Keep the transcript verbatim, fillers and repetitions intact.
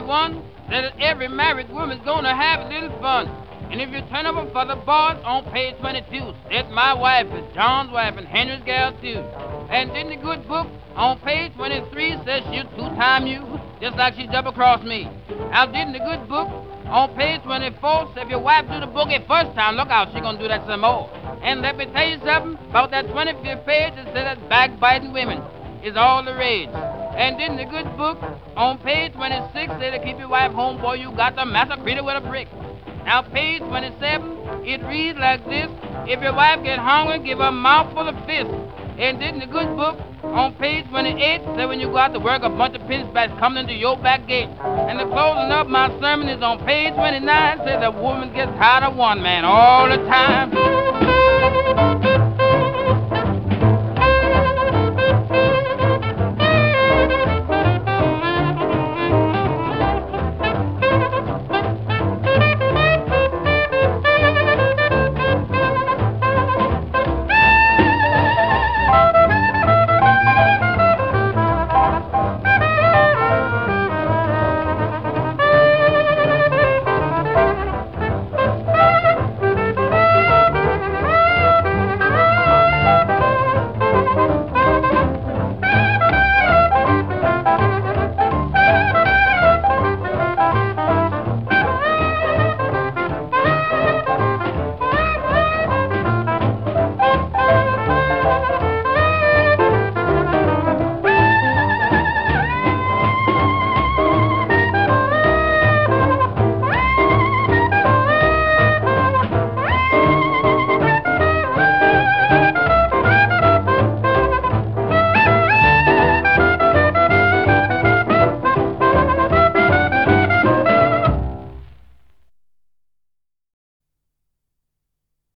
twenty-one said that every married woman's gonna have a little fun. And if you turn over for the boys on page twenty-two, said my wife is John's wife and Henry's gal too. And in the good book on page twenty-three says she'll two-time you, just like she double-crossed me. Now, did the good book on page twenty-four say if your wife do the boogie first time, look out, she gonna do that some more. And let me tell you something about that twenty-fifth page that said that backbiting women is all the rage. And in the good book on page twenty-six say to keep your wife home, boy, you got to massacre her with a brick. Now, page twenty-seven, it reads like this: if your wife get hungry, give her a mouthful of fish. And in the good book on page twenty-eight, say when you go out to work, a bunch of pinchbacks coming into your back gate. And the closing of my sermon is on page twenty-nine, say the woman gets tired of one man all the time.